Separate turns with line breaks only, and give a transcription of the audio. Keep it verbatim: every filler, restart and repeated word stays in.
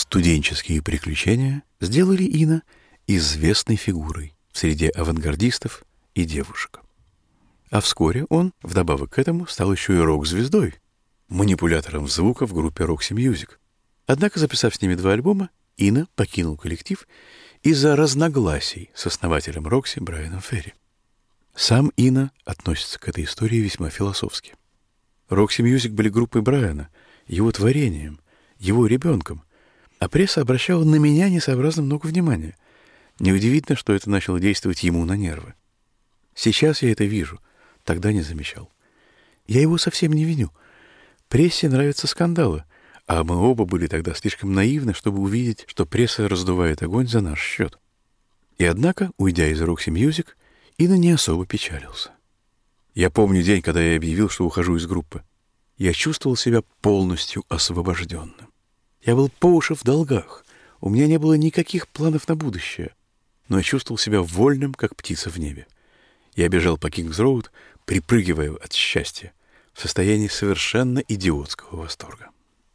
студенческие приключения сделали Ина известной фигурой среди авангардистов и девушек. А вскоре он, вдобавок к этому, стал еще и рок-звездой, манипулятором звука в группе Roxy Music. Однако, записав с ними два альбома, Ина покинул коллектив из-за разногласий с основателем Roxy Брайаном Ферри. Сам Ина относится к этой истории весьма философски. Roxy Music были группой Брайана, его творением, его ребенком, а пресса обращала на меня несообразно много внимания. Неудивительно, что это начало действовать ему на нервы. Сейчас я это вижу, тогда не замечал. Я его совсем не виню. Прессе нравятся скандалы, а мы оба были тогда слишком наивны, чтобы увидеть, что пресса раздувает огонь за наш счет. И однако, уйдя из Roxy Music, Ина не особо печалился. Я помню день, когда я объявил, что ухожу из группы. Я чувствовал себя полностью освобожденным. Я был по уши в долгах, у меня не было никаких планов на будущее, но я чувствовал себя вольным, как птица в небе. Я бежал по Кингс-Роуд, припрыгивая от счастья, в состоянии совершенно идиотского восторга.